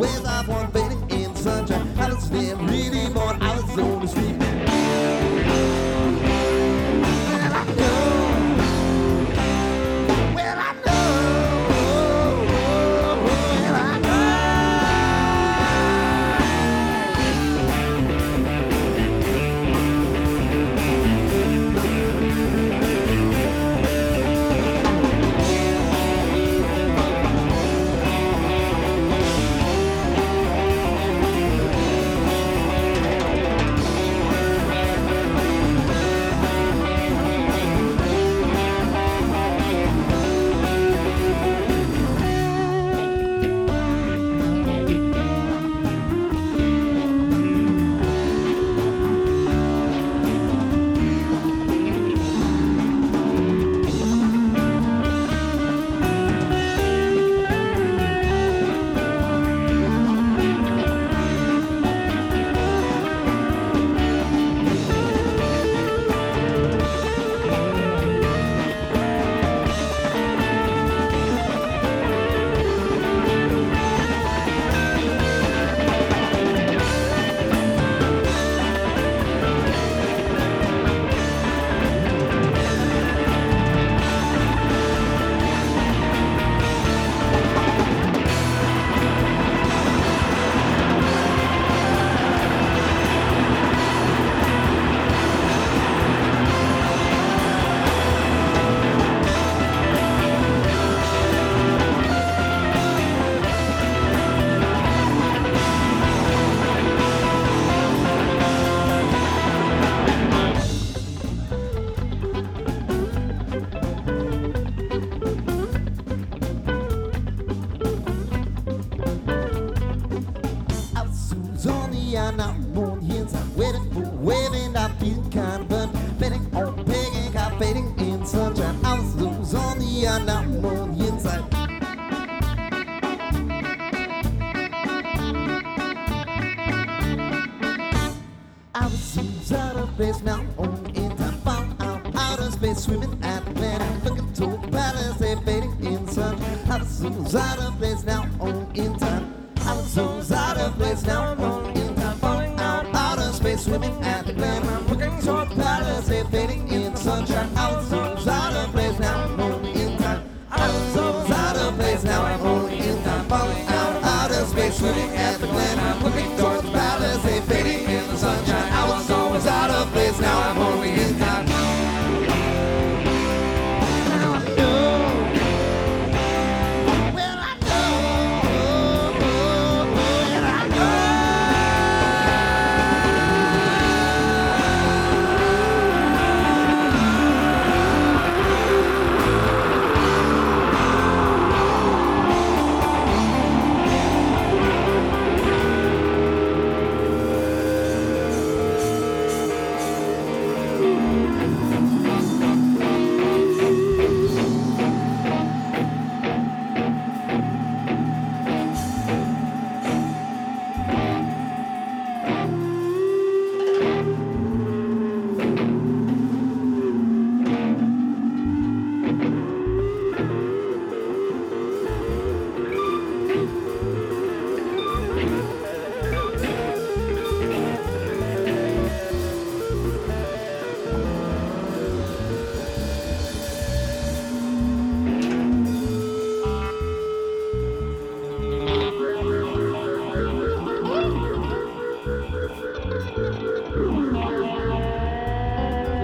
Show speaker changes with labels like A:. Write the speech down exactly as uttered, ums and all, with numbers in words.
A: ways of one fading in sunshine. I was there really born, I was on the street. Well, I know, well, I know, well, I know. And I'm on the inside, waiting for waving. I feel kind of burnt, betting on begging, got fading in sunshine. I was loose on the and I'm on the inside. I was loose out of place, now I'm on the inside. Found out outer space, swimming at the planet, looking to the palace, they fading in sunshine. I was loose out of place, now I'm on the inside. I was loose out of place, now I'm on the inside. Swimming at the planet, I'm looking toward the palace, they're fading in sunshine. I was so out of place, now I'm only in time. I was so out of place, now I'm only in time. Falling out, out of space, swimming at the planet.